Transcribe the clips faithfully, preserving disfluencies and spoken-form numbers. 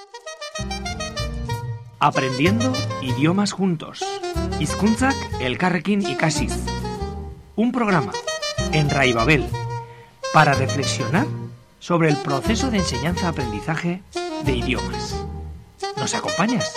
Aprendiendo idiomas juntos. Hizkuntzak elkarrekin ikasiz. Un programa en Rai Babel para reflexionar sobre el proceso de enseñanza-aprendizaje de idiomas. ¿Nos acompañas?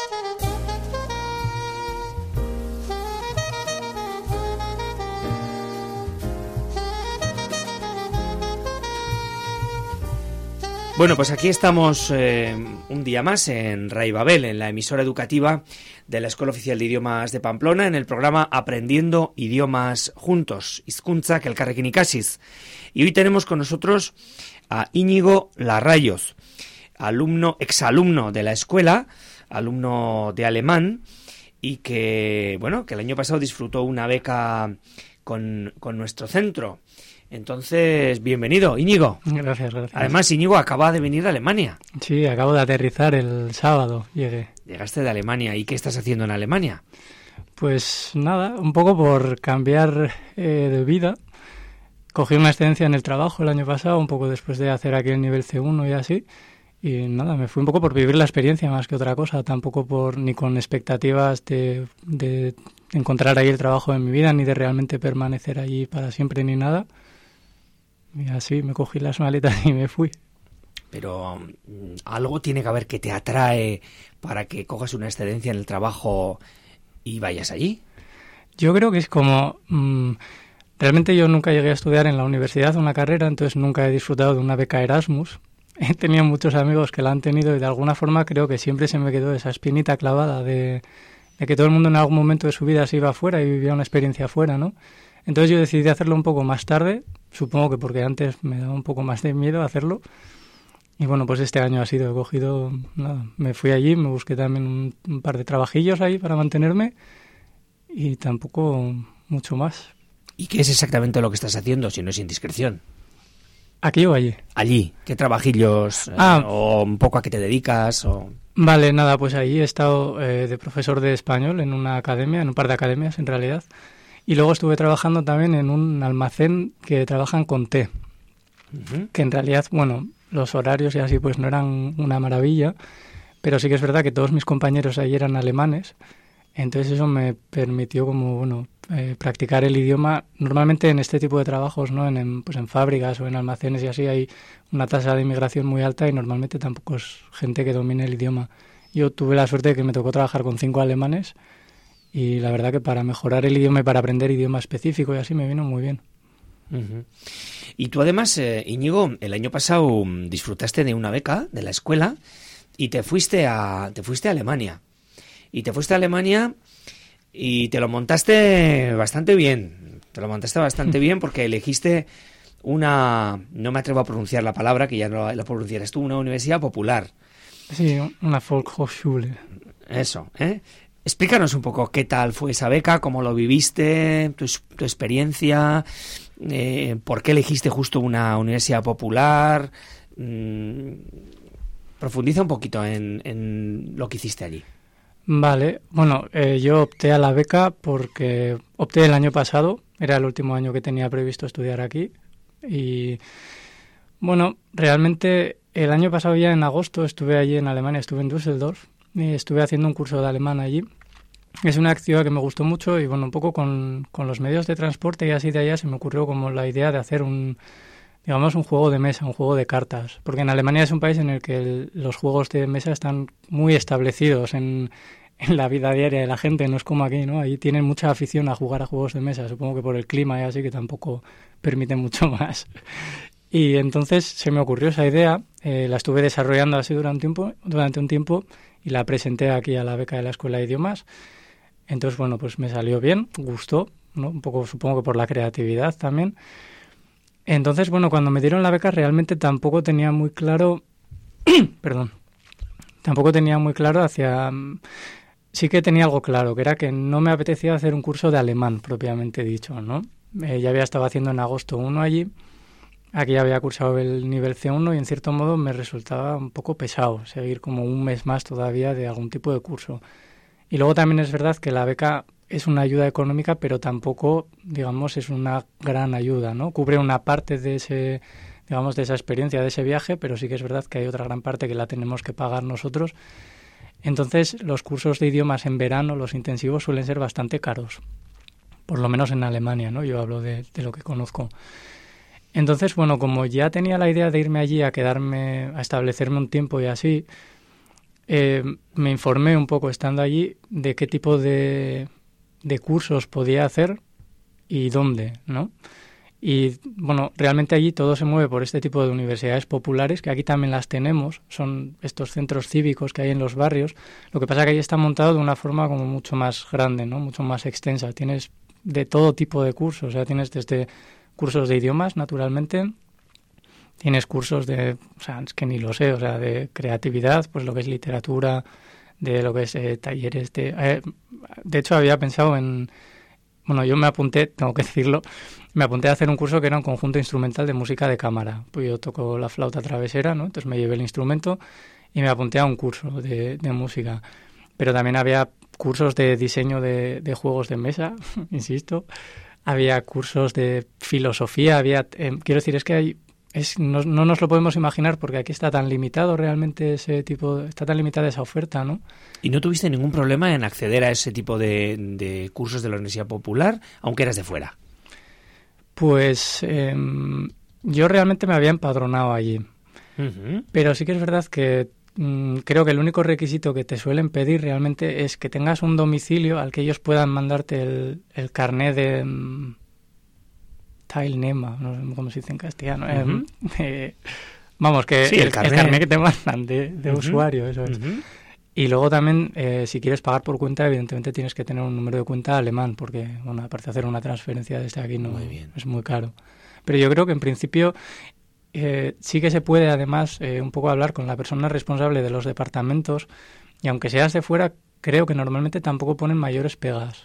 Bueno, pues aquí estamos eh, un día más en Rai Babel, en la emisora educativa de la Escuela Oficial de Idiomas de Pamplona, en el programa Aprendiendo Idiomas Juntos, Hizkuntzak elkarrekin ikasiz. Y hoy tenemos con nosotros a Íñigo Larrayoz, alumno, exalumno de la escuela, alumno de alemán, y que, bueno, que el año pasado disfrutó una beca con, con nuestro centro. Entonces, bienvenido, Íñigo. Gracias, gracias. Además, Íñigo acaba de venir de Alemania. Sí, acabo de aterrizar el sábado, llegué. Llegaste de Alemania. ¿Y qué estás haciendo en Alemania? Pues nada, un poco por cambiar eh, de vida. Cogí una excedencia en el trabajo el año pasado, un poco después de hacer aquí el nivel ce uno y así. Y nada, me fui un poco por vivir la experiencia más que otra cosa. Tampoco por ni con expectativas de, de encontrar ahí el trabajo de mi vida, ni de realmente permanecer allí para siempre, ni nada. Y así me cogí las maletas y me fui. Pero um, algo tiene que haber que te atrae para que cojas una excedencia en el trabajo y vayas allí. Yo creo que es como... Mmm, realmente yo nunca llegué a estudiar en la universidad una carrera, entonces nunca he disfrutado de una beca Erasmus. He tenido muchos amigos que la han tenido y de alguna forma creo que siempre se me quedó esa espinita clavada de, de que todo el mundo en algún momento de su vida se iba afuera y vivía una experiencia afuera, ¿no? Entonces yo decidí hacerlo un poco más tarde, supongo que porque antes me daba un poco más de miedo hacerlo. Y bueno, pues este año ha sido, he cogido, nada, me fui allí, me busqué también un, un par de trabajillos ahí para mantenerme y tampoco mucho más. ¿Y qué es exactamente lo que estás haciendo, si no es indiscreción? ¿Aquí o allí? Allí, ¿qué trabajillos? Ah, eh, o un poco a qué te dedicas. O... Vale, nada, pues allí he estado eh, de profesor de español en una academia, en un par de academias en realidad. Y luego estuve trabajando también en un almacén que trabajan con té, uh-huh. que en realidad, bueno, los horarios y así pues no eran una maravilla, pero sí que es verdad que todos mis compañeros ahí eran alemanes, entonces eso me permitió como, bueno, eh, practicar el idioma. Normalmente en este tipo de trabajos, ¿no? En, en, pues en fábricas o en almacenes y así hay una tasa de inmigración muy alta y normalmente tampoco es gente que domine el idioma. Yo tuve la suerte de que me tocó trabajar con cinco alemanes, y la verdad que para mejorar el idioma y para aprender idioma específico y así me vino muy bien. Uh-huh. Y tú además, eh, Íñigo, el año pasado disfrutaste de una beca de la escuela y te fuiste a te fuiste a Alemania. Y te fuiste a Alemania y te lo montaste bastante bien. Te lo montaste bastante bien porque elegiste una, no me atrevo a pronunciar la palabra, que ya no la pronunciarás tú, una universidad popular. Sí, una Volkshochschule. Eso, ¿eh? Explícanos un poco qué tal fue esa beca, cómo lo viviste, tu, tu experiencia, eh, por qué elegiste justo una universidad popular. Mm, profundiza un poquito en, en lo que hiciste allí. Vale, bueno, eh, yo opté a la beca porque opté el año pasado, era el último año que tenía previsto estudiar aquí. Y bueno, realmente el año pasado ya en agosto estuve allí en Alemania, estuve en Düsseldorf. Y estuve haciendo un curso de alemán allí. Es una actividad que me gustó mucho y bueno, un poco con, con los medios de transporte y así de allá se me ocurrió como la idea de hacer un, digamos, un juego de mesa, un juego de cartas. Porque en Alemania es un país en el que el, los juegos de mesa están muy establecidos en, en la vida diaria de la gente, no es como aquí, ¿no? Ahí tienen mucha afición a jugar a juegos de mesa, supongo que por el clima y así que tampoco permite mucho más. Y entonces se me ocurrió esa idea, eh, la estuve desarrollando así durante un tiempo, durante un tiempo y la presenté aquí a la beca de la Escuela de Idiomas. Entonces, bueno, pues me salió bien, gustó, ¿no? Un poco supongo que por la creatividad también. Entonces, bueno, cuando me dieron la beca realmente tampoco tenía muy claro, perdón, tampoco tenía muy claro hacia... Sí que tenía algo claro, que era que no me apetecía hacer un curso de alemán propiamente dicho, ¿no? Eh, ya había estado haciendo en agosto uno allí. Aquí había cursado el nivel ce uno y en cierto modo me resultaba un poco pesado seguir como un mes más todavía de algún tipo de curso. Y luego también es verdad que la beca es una ayuda económica, pero tampoco, digamos, es una gran ayuda, ¿no? Cubre una parte de ese, digamos, de esa experiencia, de ese viaje, pero sí que es verdad que hay otra gran parte que la tenemos que pagar nosotros. Entonces, los cursos de idiomas en verano, los intensivos, suelen ser bastante caros, por lo menos en Alemania, ¿no? Yo hablo de, de lo que conozco. Entonces, bueno, como ya tenía la idea de irme allí a quedarme, a establecerme un tiempo y así, eh, me informé un poco estando allí de qué tipo de, de cursos podía hacer y dónde, ¿no? Y, bueno, realmente allí todo se mueve por este tipo de universidades populares, que aquí también las tenemos, son estos centros cívicos que hay en los barrios. Lo que pasa es que ahí está montado de una forma como mucho más grande, ¿no? Mucho más extensa. Tienes de todo tipo de cursos, o sea, tienes desde cursos de idiomas, naturalmente, tienes cursos de, o sea, es que ni lo sé, o sea, de creatividad, pues lo que es literatura, de lo que es eh, talleres de... Eh, de hecho, había pensado en... Bueno, yo me apunté, tengo que decirlo, me apunté a hacer un curso que era un conjunto instrumental de música de cámara. Pues yo toco la flauta travesera, ¿no? Entonces me llevé el instrumento y me apunté a un curso de, de música. Pero también había cursos de diseño de, de juegos de mesa, insisto. Había cursos de filosofía, había... Eh, quiero decir, es que hay... Es, no, no nos lo podemos imaginar porque aquí está tan limitado realmente ese tipo, está tan limitada esa oferta, ¿no? ¿Y no tuviste ningún problema en acceder a ese tipo de, de cursos de la Universidad Popular, aunque eras de fuera? Pues eh, yo realmente me había empadronado allí, Uh-huh. pero sí que es verdad que mm, creo que el único requisito que te suelen pedir realmente es que tengas un domicilio al que ellos puedan mandarte el, el carné de... Mm, Teilnehmer, no sé cómo se dice en castellano. Uh-huh. Eh, vamos, que sí, el, el, carnet. el carnet que te mandan de, de uh-huh. usuario, eso es. Uh-huh. Y luego también, eh, si quieres pagar por cuenta, evidentemente tienes que tener un número de cuenta alemán, porque, bueno, aparte de hacer una transferencia desde aquí no muy bien. Es muy caro. Pero yo creo que en principio eh, sí que se puede, además, eh, un poco hablar con la persona responsable de los departamentos, y aunque seas de fuera, creo que normalmente tampoco ponen mayores pegas.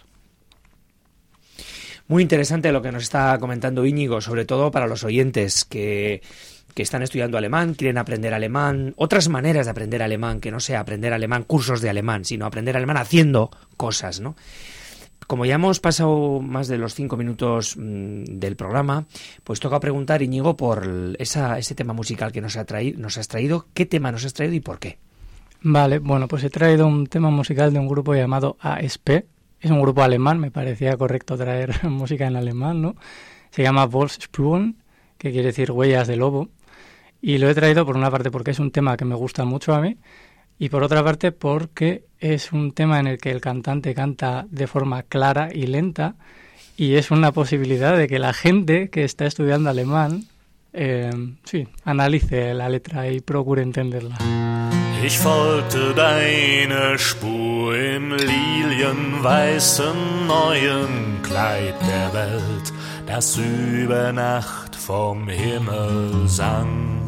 Muy interesante lo que nos está comentando Íñigo, sobre todo para los oyentes que, que están estudiando alemán, quieren aprender alemán, otras maneras de aprender alemán, que no sea aprender alemán, cursos de alemán, sino aprender alemán haciendo cosas, ¿no? Como ya hemos pasado más de los cinco minutos mmm, del programa, pues toca preguntar, Íñigo, por esa, ese tema musical que nos, ha traído, nos has traído. ¿Qué tema nos has traído y por qué? Vale, bueno, pues he traído un tema musical de un grupo llamado A S P. Es un grupo alemán, me parecía correcto traer música en alemán, ¿no? Se llama Wolfsspuren, que quiere decir huellas de lobo. Y lo he traído por una parte porque es un tema que me gusta mucho a mí y por otra parte porque es un tema en el que el cantante canta de forma clara y lenta y es una posibilidad de que la gente que está estudiando alemán eh, sí, analice la letra y procure entenderla. Ich folgte deine Spur im lilienweißen neuen Kleid der Welt, das über Nacht vom Himmel sang.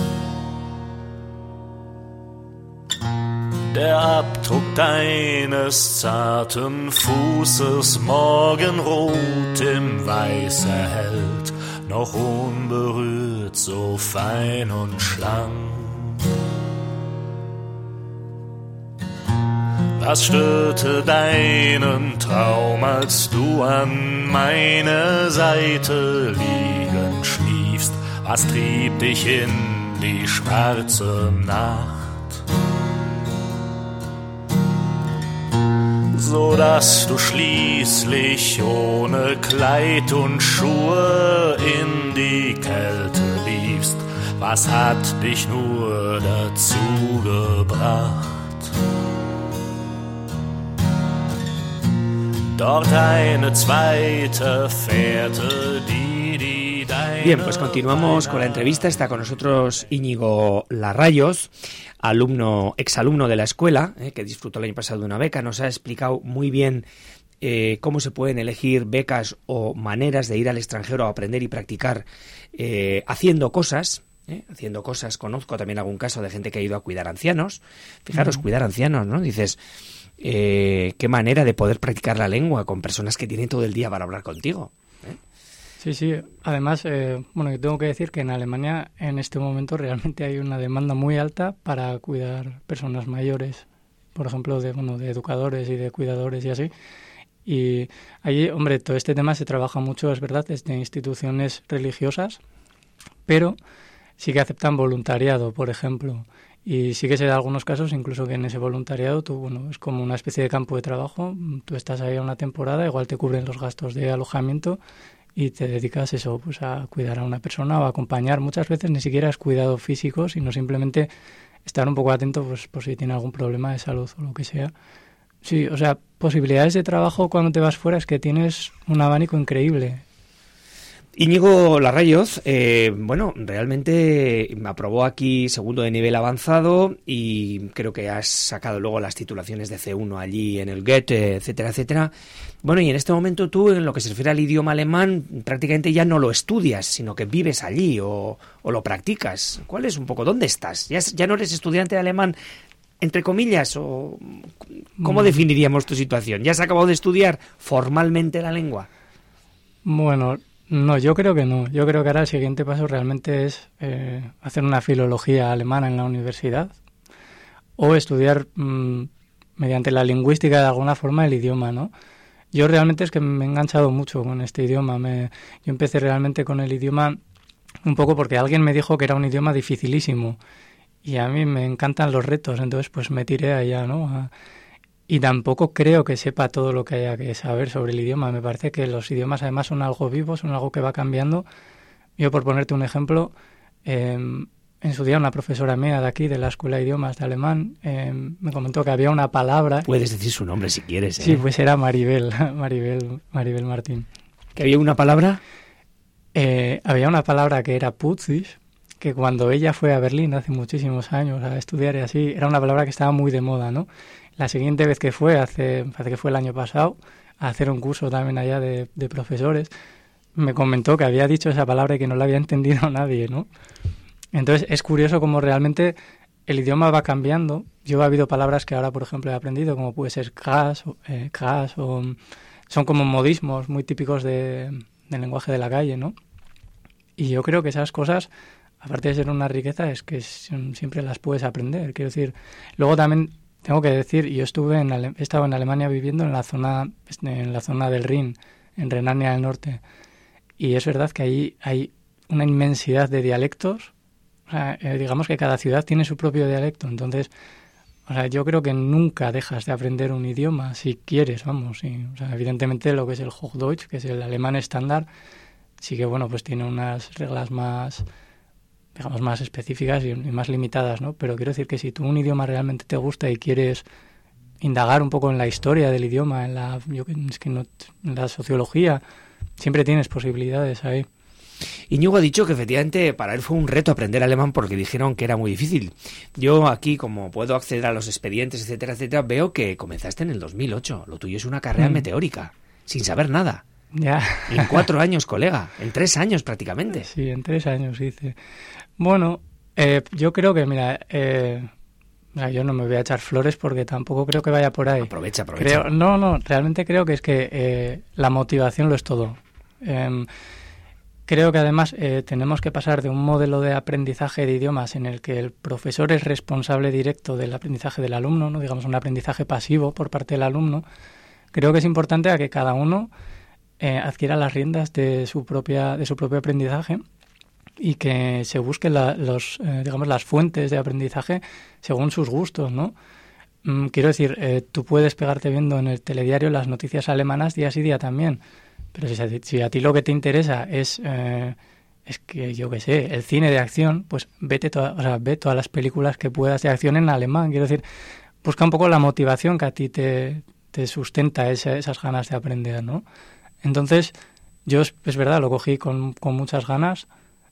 Der Abdruck deines zarten Fußes morgenrot im Weiß erhellt, noch unberührt, so fein und schlank. Was störte deinen Traum, als du an meiner Seite liegend schliefst? Was trieb dich in die schwarze Nacht? So dass du schließlich ohne Kleid und Schuhe in die Kälte liefst. Was hat dich nur dazu gebracht? Dort eine zweite Fährte, die, die deine... Bien, pues continuamos con la entrevista. Está con nosotros Íñigo Larrayos, alumno, exalumno de la escuela, eh, que disfrutó el año pasado de una beca. Nos ha explicado muy bien eh, cómo se pueden elegir becas o maneras de ir al extranjero a aprender y practicar eh, haciendo cosas. ¿Eh? Haciendo cosas, conozco también algún caso de gente que ha ido a cuidar ancianos. Fijaros, uh-huh. cuidar ancianos, ¿no? Dices, eh, qué manera de poder practicar la lengua con personas que tienen todo el día para hablar contigo. ¿Eh? Sí, sí. Además, eh, bueno, yo tengo que decir que en Alemania en este momento realmente hay una demanda muy alta para cuidar personas mayores, por ejemplo, de, bueno, de educadores y de cuidadores y así. Y allí, hombre, todo este tema se trabaja mucho, es verdad, desde instituciones religiosas, pero sí que aceptan voluntariado, por ejemplo. Y sí que se da algunos casos, incluso que en ese voluntariado tú, bueno, es como una especie de campo de trabajo. Tú estás ahí una temporada, igual te cubren los gastos de alojamiento y te dedicas eso, pues a cuidar a una persona o a acompañar. Muchas veces ni siquiera es cuidado físico, sino simplemente estar un poco atento pues por si tiene algún problema de salud o lo que sea. Sí, o sea, posibilidades de trabajo cuando te vas fuera es que tienes un abanico increíble. Íñigo Larrayoz, eh, bueno, realmente aprobó aquí segundo de nivel avanzado y creo que has sacado luego las titulaciones de ce uno allí en el Goethe, etcétera, etcétera. Bueno, y en este momento tú, en lo que se refiere al idioma alemán, prácticamente ya no lo estudias, sino que vives allí o, o lo practicas. ¿Cuál es un poco? ¿Dónde estás? ¿Ya, ya no eres estudiante de alemán, entre comillas? ¿O cómo definiríamos tu situación? ¿Ya has acabado de estudiar formalmente la lengua? Bueno, no, yo creo que no. Yo creo que ahora el siguiente paso realmente es eh, hacer una filología alemana en la universidad o estudiar mmm, mediante la lingüística de alguna forma el idioma, ¿no? Yo realmente es que me he enganchado mucho con este idioma. Me, yo empecé realmente con el idioma un poco porque alguien me dijo que era un idioma dificilísimo y a mí me encantan los retos, entonces pues me tiré allá, ¿no? A, Y tampoco creo que sepa todo lo que haya que saber sobre el idioma. Me parece que los idiomas además son algo vivo, son algo que va cambiando. Yo, por ponerte un ejemplo, eh, en su día una profesora mía de aquí, de la Escuela de Idiomas de Alemán, eh, me comentó que había una palabra... Puedes decir su nombre si quieres, ¿eh? Sí, pues era Maribel, Maribel, Maribel Martín. ¿Que había una palabra? Eh, había una palabra que era putzig, que cuando ella fue a Berlín hace muchísimos años a estudiar y así, era una palabra que estaba muy de moda, ¿no? La siguiente vez que fue, hace, parece que fue el año pasado, a hacer un curso también allá de, de profesores, me comentó que había dicho esa palabra y que no la había entendido nadie, ¿no? Entonces es curioso cómo realmente el idioma va cambiando. Yo he habido palabras que ahora, por ejemplo, he aprendido, como puede ser gas, eh, gas o son como modismos muy típicos de, del lenguaje de la calle, ¿no? Y yo creo que esas cosas, aparte de ser una riqueza, es que siempre las puedes aprender. Quiero decir, luego también tengo que decir, yo estuve en Ale- he estado en Alemania viviendo en la zona en la zona del Rin, en Renania del Norte, y es verdad que ahí hay una inmensidad de dialectos. O sea, eh, digamos que cada ciudad tiene su propio dialecto, entonces, o sea, yo creo que nunca dejas de aprender un idioma si quieres, vamos. Sí. O sea, evidentemente lo que es el Hochdeutsch, que es el alemán estándar, sí que bueno, pues tiene unas reglas más, digamos, más específicas y, y más limitadas, ¿no? Pero quiero decir que si tú un idioma realmente te gusta y quieres indagar un poco en la historia del idioma, en la, yo, es que no, en la sociología, siempre tienes posibilidades ahí. Íñigo ha dicho que efectivamente para él fue un reto aprender alemán porque dijeron que era muy difícil. Yo aquí, como puedo acceder a los expedientes, etcétera, etcétera, veo que comenzaste en el dos mil ocho. Lo tuyo es una carrera mm. meteórica, sin saber nada. Ya. Y en cuatro años, colega. En tres años prácticamente. Sí, en tres años hice. Bueno, eh, yo creo que, mira, eh, yo no me voy a echar flores porque tampoco creo que vaya por ahí. Aprovecha, aprovecha. Creo, no, no, realmente creo que es que eh, la motivación lo es todo. Eh, Creo que además eh, tenemos que pasar de un modelo de aprendizaje de idiomas en el que el profesor es responsable directo del aprendizaje del alumno, no digamos un aprendizaje pasivo por parte del alumno. Creo que es importante a que cada uno eh, adquiera las riendas de su propia de su propio aprendizaje y que se busquen la, los eh, digamos las fuentes de aprendizaje según sus gustos, ¿no? Mm, quiero decir, eh, tú puedes pegarte viendo en el telediario las noticias alemanas día sí día también. Pero si a, ti, si a ti lo que te interesa es, eh, es que, yo qué sé, el cine de acción, pues vete toda, o sea, ve todas las películas que puedas de acción en alemán. Quiero decir, busca un poco la motivación que a ti te, te sustenta esa, esas ganas de aprender, ¿no? Entonces, yo, es, es verdad, lo cogí con, con muchas ganas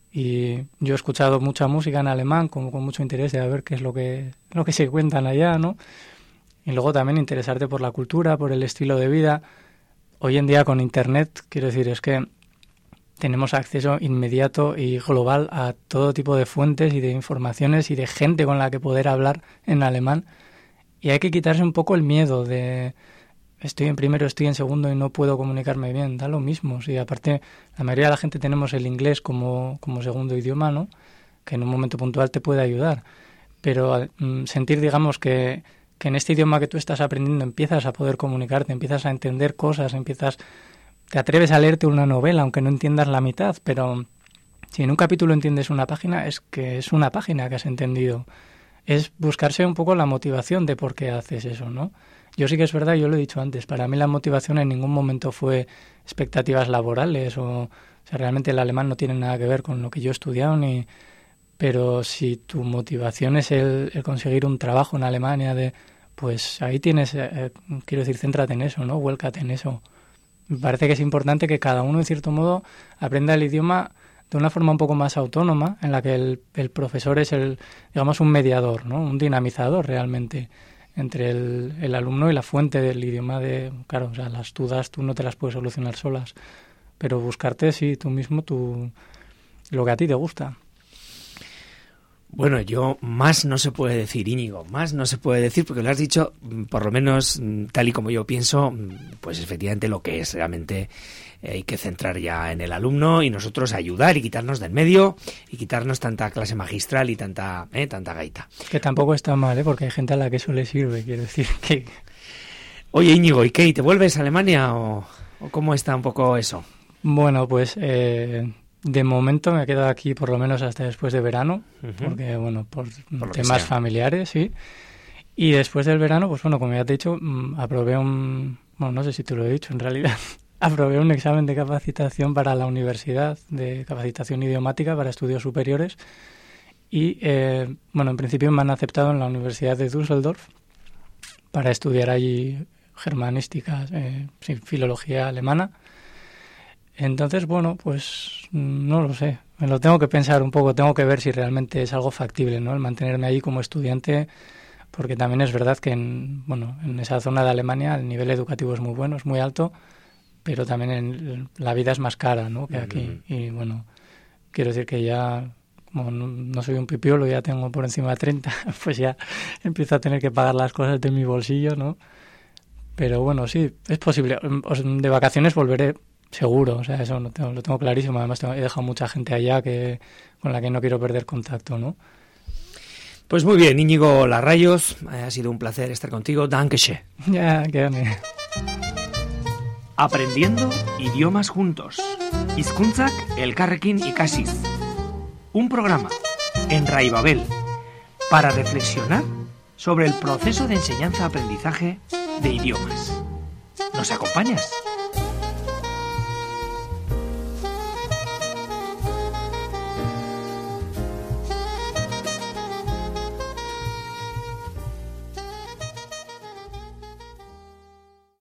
y yo he escuchado mucha música en alemán con, con mucho interés de a ver qué es lo que, lo que se cuentan allá, ¿no? Y luego también interesarte por la cultura, por el estilo de vida. Hoy en día con Internet, quiero decir, es que tenemos acceso inmediato y global a todo tipo de fuentes y de informaciones y de gente con la que poder hablar en alemán. Y hay que quitarse un poco el miedo de estoy en primero, estoy en segundo y no puedo comunicarme bien. Da lo mismo. Sí, aparte, la mayoría de la gente tenemos el inglés como, como segundo idioma, ¿no? Que en un momento puntual te puede ayudar. Pero mm, sentir, digamos, que... que en este idioma que tú estás aprendiendo empiezas a poder comunicarte, empiezas a entender cosas, empiezas, te atreves a leerte una novela aunque no entiendas la mitad, pero si en un capítulo entiendes una página, es que es una página que has entendido. Es buscarse un poco la motivación de por qué haces eso, ¿no? Yo sí que es verdad, yo lo he dicho antes, para mí la motivación en ningún momento fue expectativas laborales o, o sea, realmente el alemán no tiene nada que ver con lo que yo he estudiado, ni, pero si tu motivación es el, el conseguir un trabajo en Alemania, de, pues ahí tienes, eh, quiero decir, céntrate en eso, ¿no? Vuélcate en eso. Me parece que es importante que cada uno, en cierto modo, aprenda el idioma de una forma un poco más autónoma, en la que el, el profesor es el, digamos, un mediador, ¿no? Un dinamizador realmente entre el, el alumno y la fuente del idioma. De, claro, o sea, las dudas tú no te las puedes solucionar solas, pero buscarte, sí, tú mismo, tu, lo que a ti te gusta. Bueno, yo más no se puede decir, Íñigo, más no se puede decir, porque lo has dicho, por lo menos tal y como yo pienso, pues efectivamente lo que es realmente eh, hay que centrar ya en el alumno y nosotros ayudar y quitarnos del medio y quitarnos tanta clase magistral y tanta eh, tanta gaita. Que tampoco está mal, ¿eh? Porque hay gente a la que eso le sirve, quiero decir que... Oye, Íñigo, ¿y qué? ¿Te vuelves a Alemania o, o cómo está un poco eso? Bueno, pues... Eh... De momento me he quedado aquí por lo menos hasta después de verano, uh-huh. porque, bueno, por, por temas familiares, sí. Y después del verano, pues bueno, como ya te he dicho, aprobé un... Bueno, no sé si te lo he dicho en realidad. Aprobé un examen de capacitación para la universidad, de capacitación idiomática para estudios superiores. Y, eh, bueno, en principio me han aceptado en la Universidad de Düsseldorf para estudiar allí germanística, eh, sí, filología alemana. Entonces, bueno, pues no lo sé. Me lo tengo que pensar un poco, tengo que ver si realmente es algo factible, ¿no? El mantenerme ahí como estudiante, porque también es verdad que en, bueno, en esa zona de Alemania el nivel educativo es muy bueno, es muy alto, pero también en, la vida es más cara, ¿no? Que aquí. Uh-huh. Y bueno, quiero decir que ya, como no, no soy un pipiolo, ya tengo por encima de treinta, pues ya empiezo a tener que pagar las cosas de mi bolsillo, ¿no? Pero bueno, sí, es posible. De vacaciones volveré. Seguro, o sea, eso lo tengo, lo tengo clarísimo. Además, tengo, he dejado mucha gente allá que con la que no quiero perder contacto, ¿no? Pues muy bien, Íñigo Larrayos, ha sido un placer estar contigo. Dankeschön. Ya, quédame. Aprendiendo idiomas juntos. Hizkuntzak elkarrekin ikasiz. Un programa en Rai Babel para reflexionar sobre el proceso de enseñanza-aprendizaje de idiomas. ¿Nos acompañas?